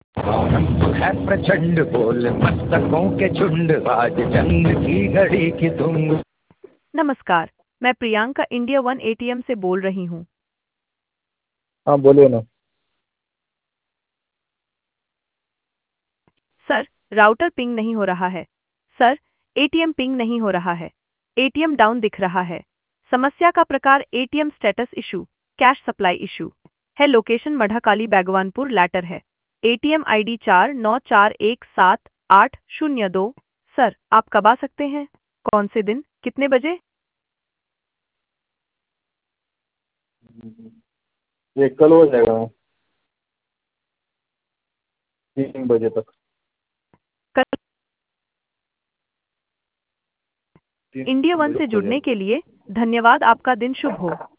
तो है प्रचंड बोल मस्तकों के झुंड आज जंग की घड़ी की तुम। नमस्कार, मैं प्रियंका इंडिया वन एटीएम से बोल रही हूँ। हाँ बोलिए ना। सर, राउटर पिंग नहीं हो रहा है। सर, एटीएम पिंग नहीं हो रहा है। एटीएम डाउन दिख रहा है। समस्या का प्रकार ATM status issue, cash supply issue है। लोकेशन मढ़ाकाली बागवानपुर लैटर है। ATM ID 49417802। सर, आप कब आ सकते हैं? कौन से दिन, कितने बजे? ये कल हो जाएगा 3 बजे तक। कल। तीन इंडिया वन बजे से तक हो जुड़ने जाएगा। के लिए धन्यवाद। आपका दिन शुभ हो।